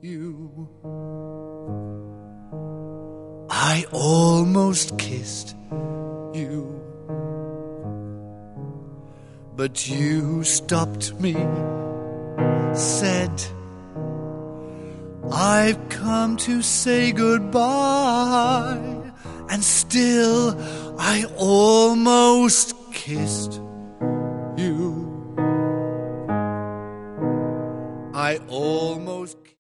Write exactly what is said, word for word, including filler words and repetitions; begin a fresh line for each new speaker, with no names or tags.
you. I almost kissed you, but you stopped me, said, I've come to say goodbye, and still I almost kissed you. I almost